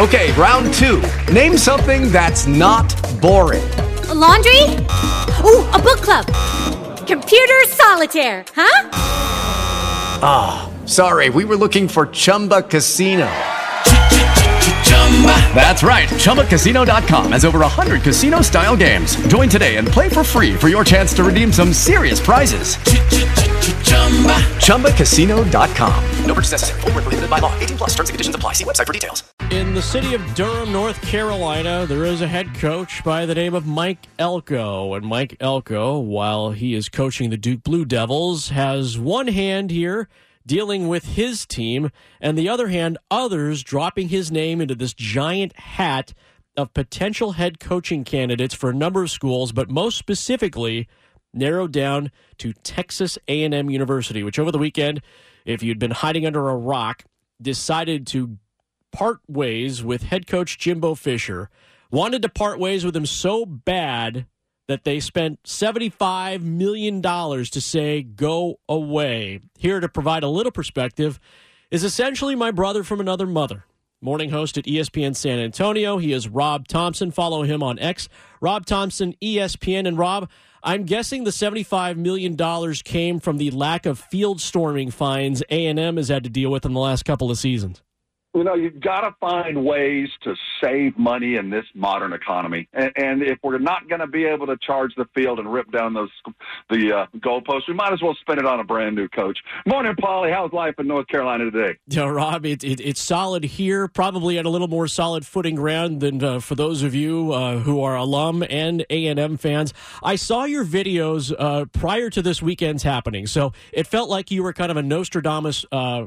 Okay, round two. Name something that's not boring. A laundry? Ooh, a book club. Computer solitaire, huh? Ah, sorry, we were looking for Chumba Casino. That's right, ChumbaCasino.com has over 100 casino-style games. Join today and play for free for your chance to redeem some serious prizes. ChumbaCasino.com. No purchase necessary. Void where prohibited by law. 18 plus. Terms and conditions apply. See website for details. In the city of Durham, North Carolina, there is a head coach by the name of Mike Elko. And Mike Elko, while he is coaching the Duke Blue Devils, has one hand here dealing with his team, and the other hand, others dropping his name into this giant hat of potential head coaching candidates for a number of schools, but most specifically narrowed down to Texas A&M University, which over the weekend, if you'd been hiding under a rock, decided to part ways with head coach Jimbo Fisher, wanted to part ways with him so bad that they spent $75 million to say, go away. Here to provide a little perspective is essentially my brother from another mother. Morning host at ESPN San Antonio. He is Rob Thompson. Follow him on X. Rob Thompson, ESPN. And Rob, I'm guessing the $75 million came from the lack of field storming fines A&M has had to deal with in the last couple of seasons. You know, you've got to find ways to save money in this modern economy. And if we're not going to be able to charge the field and rip down the goalposts, we might as well spend it on a brand new coach. Morning, Paulie. How's life in North Carolina today? Yeah, Rob, it's solid here. Probably at a little more solid footing ground than for those of you who are alum and A&M fans. I saw your videos prior to this weekend's happening, so it felt like you were kind of a Nostradamus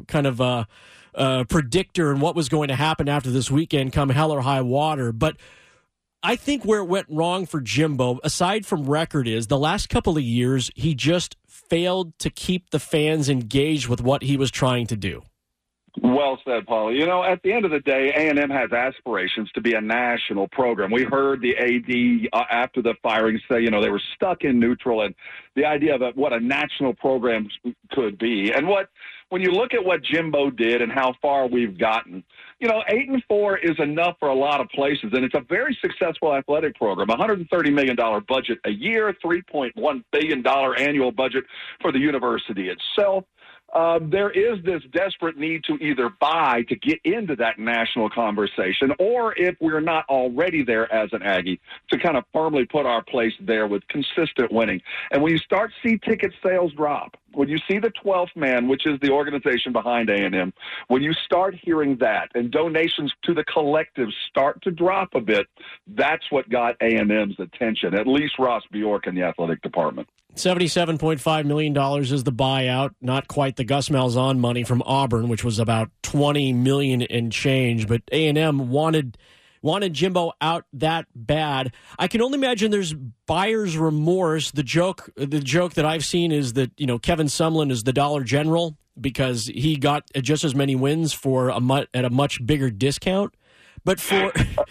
predictor and what was going to happen after this weekend come hell or high water. But I think where it went wrong for Jimbo, aside from record, is the last couple of years he just failed to keep the fans engaged with what he was trying to do. Well said, Paul. You know, at the end of the day, A&M has aspirations to be a national program. We heard the AD after the firing say, you know, they were stuck in neutral, and the idea of what a national program could be. And when you look at what Jimbo did and how far we've gotten, you know, 8-4 is enough for a lot of places, and it's a very successful athletic program. $130 million budget a year, $3.1 billion annual budget for the university itself. There is this desperate need to either buy to get into that national conversation, or if we're not already there as an Aggie, to kind of firmly put our place there with consistent winning. And when you start to see ticket sales drop, when you see the 12th man, which is the organization behind A&M, when you start hearing that and donations to the collective start to drop a bit, that's what got A&M's attention, at least Ross Bjork in the athletic department. $77.5 million is the buyout, not quite the Gus Malzahn money from Auburn, which was about $20 million and change, but A&M wanted Jimbo out that bad. I can only imagine there's buyer's remorse. The joke that I've seen is that, you know, Kevin Sumlin is the Dollar General because he got just as many wins at a much bigger discount. But for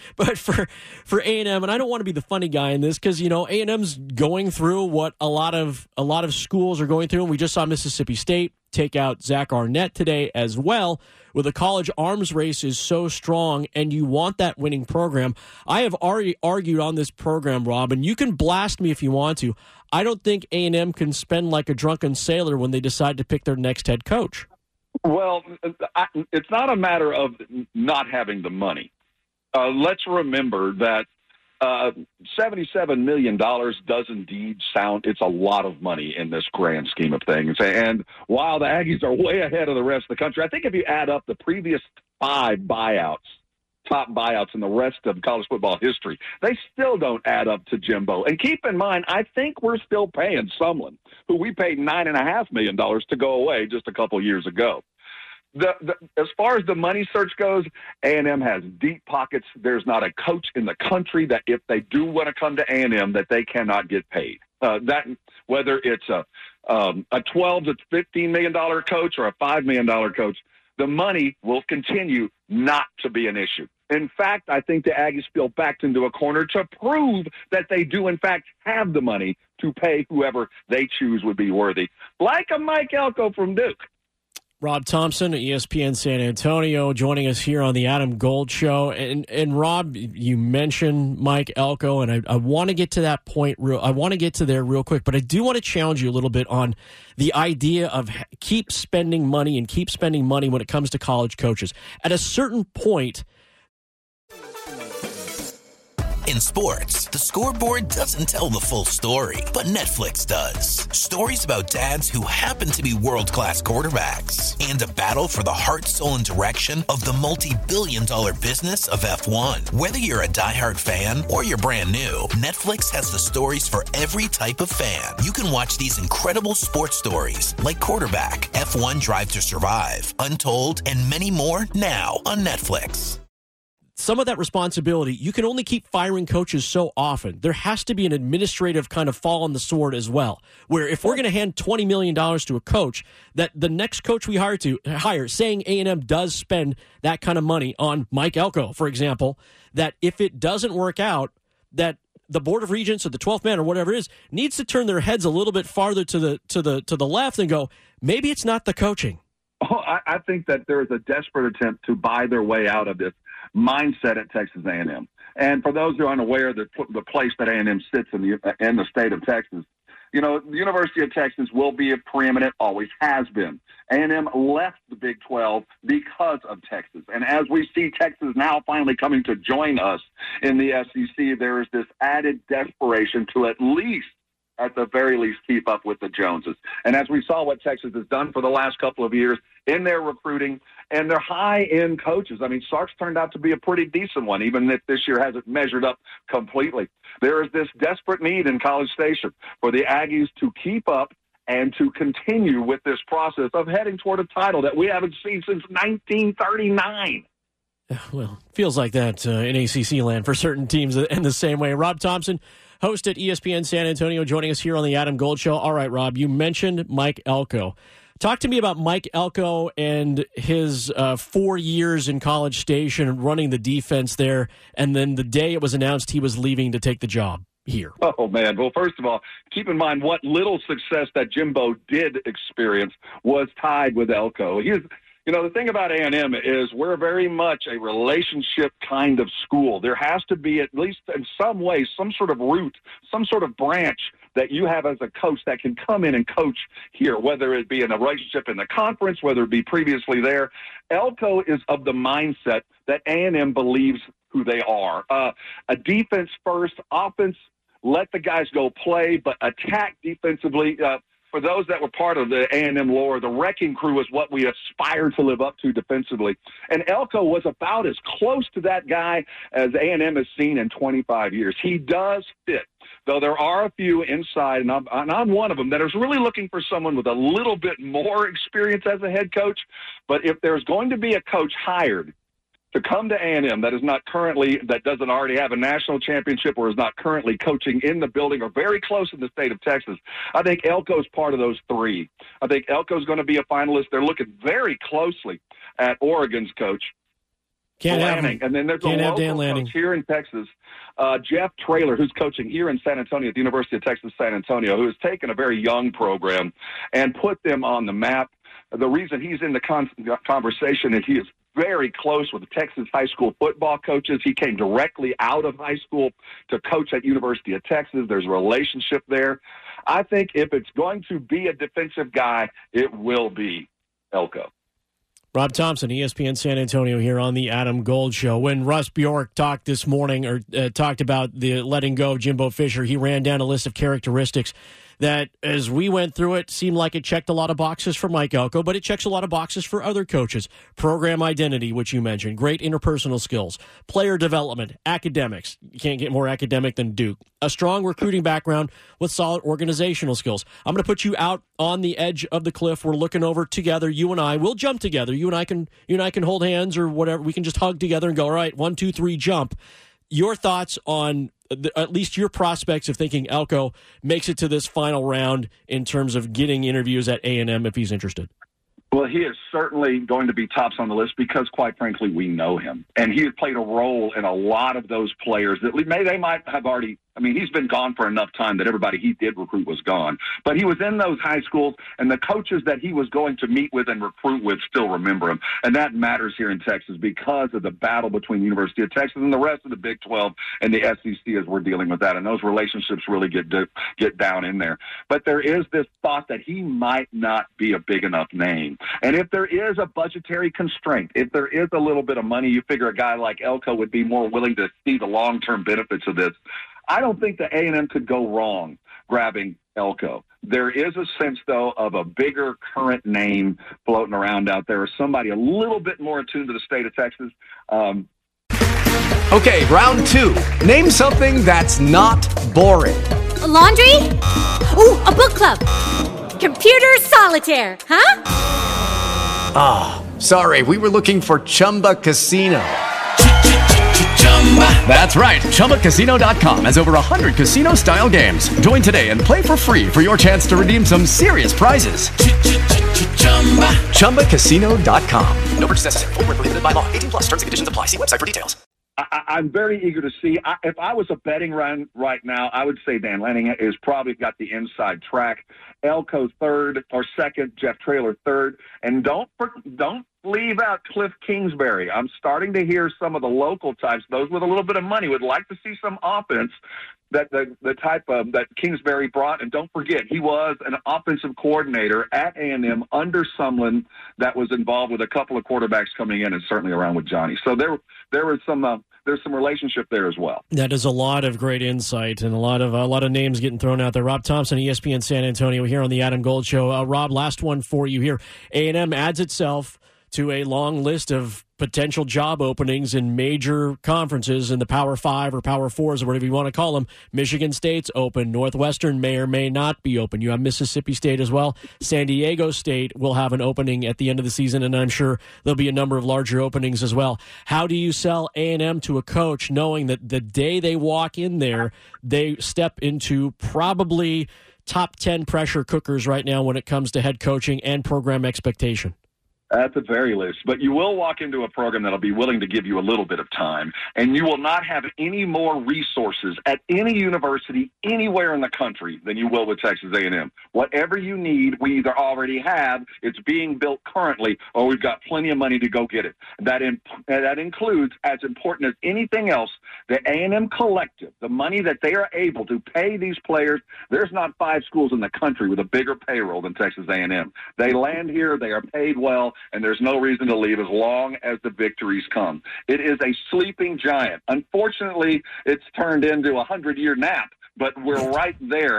A&M, and I don't want to be the funny guy in this because, you know, A&M's going through what a lot of schools are going through, and we just saw Mississippi State take out Zach Arnett today as well, where the college arms race is so strong, and you want that winning program. I have already argued on this program, Rob, and you can blast me if you want to. I don't think A&M can spend like a drunken sailor when they decide to pick their next head coach. Well, it's not a matter of not having the money. Let's remember that $77 million does indeed sound, it's a lot of money in this grand scheme of things. And while the Aggies are way ahead of the rest of the country, I think if you add up the previous 5 top buyouts in the rest of college football history, they still don't add up to Jimbo. And keep in mind, I think we're still paying Sumlin, who we paid $9.5 million to go away just a couple years ago. As far as the money search goes, A&M has deep pockets. There's not a coach in the country that if they do want to come to A&M that they cannot get paid. That whether it's a $12 to $15 million coach or a $5 million coach, the money will continue not to be an issue. In fact, I think the Aggies feel backed into a corner to prove that they do, in fact, have the money to pay whoever they choose would be worthy, like a Mike Elko from Duke. Rob Thompson, ESPN San Antonio, joining us here on the Adam Gold Show. And Rob, you mentioned Mike Elko, and I want to get to that point. I want to get to there real quick, but I do want to challenge you a little bit on the idea of keep spending money when it comes to college coaches. At a certain point, in sports, the scoreboard doesn't tell the full story, but Netflix does. Stories about dads who happen to be world-class quarterbacks and a battle for the heart, soul, and direction of the multi-billion-dollar business of F1. Whether you're a diehard fan or you're brand new, Netflix has the stories for every type of fan. You can watch these incredible sports stories like Quarterback, F1 Drive to Survive, Untold, and many more now on Netflix. Some of that responsibility, you can only keep firing coaches so often. There has to be an administrative kind of fall on the sword as well, where if we're going to hand $20 million to a coach, that the next coach we hire, saying A&M does spend that kind of money on Mike Elko, for example, that if it doesn't work out, that the Board of Regents or the 12th man or whatever it is needs to turn their heads a little bit farther to the left and go, maybe it's not the coaching. Oh, I think that there is a desperate attempt to buy their way out of this mindset at Texas A&M. And for those who are unaware, the place that A&M sits in the state of Texas, you know, the University of Texas will be a preeminent, always has been. A&M left the Big 12 because of Texas. And as we see Texas now finally coming to join us in the SEC, there is this added desperation to at the very least, keep up with the Joneses. And as we saw what Texas has done for the last couple of years in their recruiting and their high-end coaches. I mean, Sark's turned out to be a pretty decent one, even if this year hasn't measured up completely. There is this desperate need in College Station for the Aggies to keep up and to continue with this process of heading toward a title that we haven't seen since 1939. Well, feels like that in ACC land for certain teams in the same way. Rob Thompson, host at ESPN San Antonio, joining us here on the Adam Gold Show. All right, Rob, you mentioned Mike Elko. Talk to me about Mike Elko and his 4 years in College Station running the defense there, and then the day it was announced he was leaving to take the job here. Oh, man. Well, first of all, keep in mind what little success that Jimbo did experience was tied with Elko. You know, the thing about A&M is we're very much a relationship kind of school. There has to be, at least in some way, some sort of root, some sort of branch that you have as a coach that can come in and coach here, whether it be in a relationship in the conference, whether it be previously there. Elko is of the mindset that A&M believes who they are. A defense first, offense, let the guys go play, but attack defensively. For those that were part of the A&M lore, the wrecking crew is what we aspire to live up to defensively. And Elko was about as close to that guy as A&M has seen in 25 years. He does fit, though there are a few inside, and I'm one of them, that is really looking for someone with a little bit more experience as a head coach. But if there's going to be a coach hired to come to A&M that doesn't already have a national championship or is not currently coaching in the building or very close in the state of Texas, I think Elko's part of those three. I think Elko's going to be a finalist. They're looking very closely at Oregon's coach, Lanning. And then there's a local coach here in Texas, Jeff Traylor, who's coaching here in San Antonio at the University of Texas San Antonio, who has taken a very young program and put them on the map. The reason he's in the conversation is he is very close with the Texas high school football coaches. He came directly out of high school to coach at University of Texas. There's a relationship there. I think if it's going to be a defensive guy, it will be Elko. Rob Thompson, ESPN San Antonio here on the Adam Gold Show. When Russ Bjork talked this morning or talked about the letting go of Jimbo Fisher, he ran down a list of characteristics that, as we went through it, seemed like it checked a lot of boxes for Mike Elko, but it checks a lot of boxes for other coaches. Program identity, which you mentioned, great interpersonal skills, player development, academics. You can't get more academic than Duke. A strong recruiting background with solid organizational skills. I'm going to put you out on the edge of the cliff. We're looking over together. You and I, we'll jump together. You and I can hold hands or whatever. We can just hug together and go, all right, 1, 2, 3, jump. Your thoughts on at least your prospects of thinking Elko makes it to this final round in terms of getting interviews at A&M if he's interested? Well, he is certainly going to be tops on the list because, quite frankly, we know him. And he has played a role in a lot of those players that they might have already I mean, he's been gone for enough time that everybody he did recruit was gone. But he was in those high schools, and the coaches that he was going to meet with and recruit with still remember him. And that matters here in Texas because of the battle between the University of Texas and the rest of the Big 12 and the SEC as we're dealing with that. And those relationships really get down in there. But there is this thought that he might not be a big enough name. And if there is a budgetary constraint, if there is a little bit of money, you figure a guy like Elko would be more willing to see the long-term benefits of this. I don't think the A&M could go wrong grabbing Elko. There is a sense, though, of a bigger current name floating around out there, or somebody a little bit more attuned to the state of Texas. Okay, round 2. Name something that's not boring. A laundry? Ooh, a book club. Computer solitaire, huh? Sorry, we were looking for Chumba Casino. That's right. ChumbaCasino.com has over 100 casino-style games. Join today and play for free for your chance to redeem some serious prizes. ChumbaCasino.com. No purchase necessary. Void where prohibited by law. 18+ terms and conditions apply. See website for details. I'm very eager to see. If I was a betting round right now, I would say Dan Lanning has probably got the inside track. Elko third or second, Jeff Traylor third. And don't leave out Cliff Kingsbury. I'm starting to hear some of the local types, those with a little bit of money, would like to see some offense that the type of that Kingsbury brought. And don't forget, he was an offensive coordinator at A&M under Sumlin that was involved with a couple of quarterbacks coming in and certainly around with Johnny. So there was some there's some relationship there as well. That is a lot of great insight and a lot of names getting thrown out there. Rob Thompson, ESPN San Antonio, here on the Adam Gold Show. Rob, last one for you here. A&M adds itself to a long list of potential job openings in major conferences in the Power 5 or Power 4s or whatever you want to call them. Michigan State's open. Northwestern may or may not be open. You have Mississippi State as well. San Diego State will have an opening at the end of the season, and I'm sure there'll be a number of larger openings as well. How do you sell A&M to a coach knowing that the day they walk in there, they step into probably top 10 pressure cookers right now when it comes to head coaching and program expectation? At the very least. But you will walk into a program that'll be willing to give you a little bit of time, and you will not have any more resources at any university anywhere in the country than you will with Texas A&M. Whatever you need, we either already have, it's being built currently, or we've got plenty of money to go get it. That includes, as important as anything else, the A&M collective, the money that they are able to pay these players. There's not 5 schools in the country with a bigger payroll than Texas A&M. They land here, they are paid well, and there's no reason to leave as long as the victories come. It is a sleeping giant. Unfortunately, it's turned into a 100-year nap, but we're right there.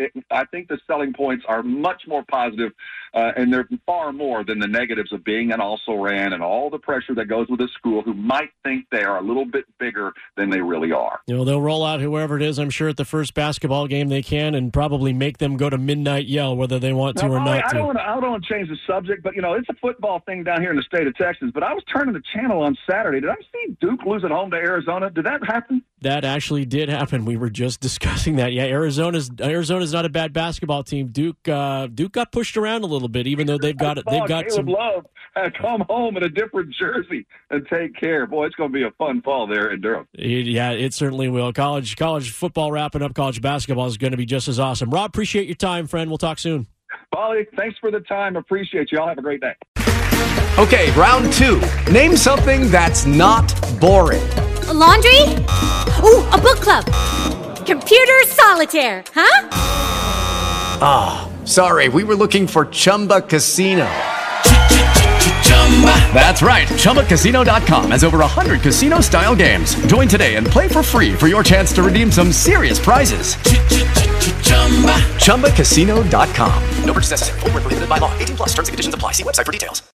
I think the selling points are much more positive, and they're far more than the negatives of being an also-ran and all the pressure that goes with a school who might think they are a little bit bigger than they really are. You know, they'll roll out whoever it is, I'm sure, at the first basketball game they can and probably make them go to midnight yell whether they want to or not to. I don't want to change the subject, but, you know, it's a football thing down here in the state of Texas. But I was turning the channel on Saturday. Did I see Duke lose at home to Arizona? Did that happen? That actually did happen. We were just discussing that. Yeah, Arizona's not a bad basketball team. Duke got pushed around a little bit, even though they've got Caleb Love come home in a different jersey and take care. Boy, it's going to be a fun fall there in Durham. Yeah, it certainly will. College football wrapping up. College basketball is going to be just as awesome. Rob, appreciate your time, friend. We'll talk soon. Polly, thanks for the time. Appreciate you. All have a great day. Okay, round 2. Name something that's not boring. A laundry? Ooh, a book club. Computer solitaire, huh? Sorry, we were looking for Chumba Casino. That's right. ChumbaCasino.com has over 100 casino-style games. Join today and play for free for your chance to redeem some serious prizes. ChumbaCasino.com. No purchase necessary. Void where prohibited by law. 18+ terms and conditions apply. See website for details.